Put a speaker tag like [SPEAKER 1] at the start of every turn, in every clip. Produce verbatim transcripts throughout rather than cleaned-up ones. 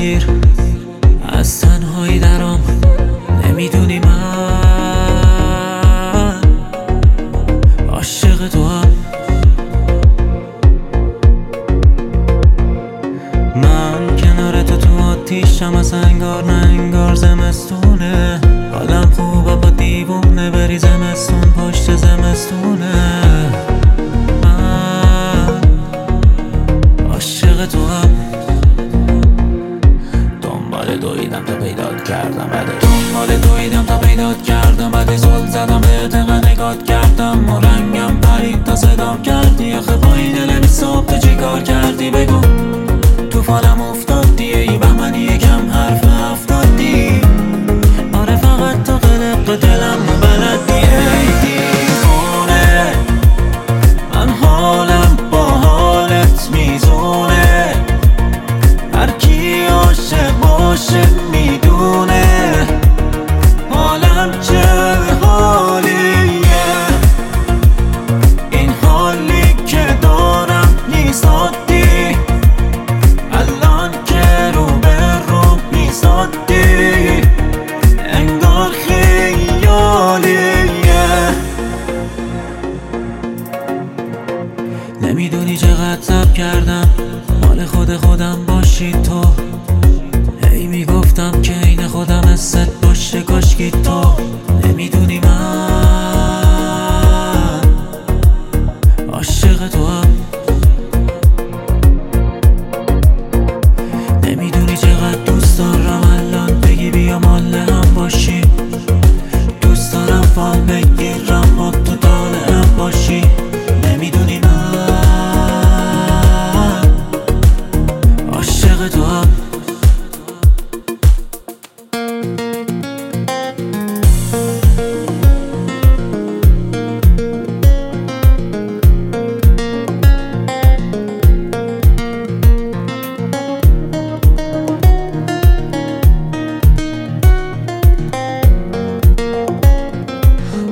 [SPEAKER 1] بگیر، از تنهایی درام. نمیدونی من عاشق تو هم. من کنار تو تو آتیشم، از انگار نه انگار زمستونه. حالم خوبه با دیوونه، بری زمستون پشت زمستونه. من عاشق تو هم. دنبال دویدم تا پیدات کردم، بعد دنبال دویدم تا پیدات کردم، بعد زل زدم بهت انقدر نگات کردم و رنگم پرید تا صدام کردی. آخه با این دل بی صبح تو چی کار کردی؟ بگو تو فالم افتادی، ای بهمنی یکم حرف افتادی. آره فقط تو قلق دلم و بلدی. ای دیوونه من حالم با حالت میزونه، هر کی عاشق باشه میدونه حالم چه حالیه. این حالی که دارم نیست عادی، الان که رو به رو میزادی انگار خیالیه. نمیدونی چقدر صبر کردم مال خود خودم باشی تو. هی میگفتم که این خودم حست باشه کاشکی تو. نمیدونی من عاشق تو هم. نمیدونی چقدر دوست دارم الان بگی بیا مال هم باشی. دوست دارم فال بگیرم با تو طالعم باشی. نمیدونی من عاشق تو هم.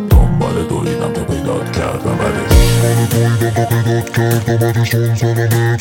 [SPEAKER 2] دویدم تا پیدات کردم، بعدش دویدم تا پیدات کردم، بعدش اون زدم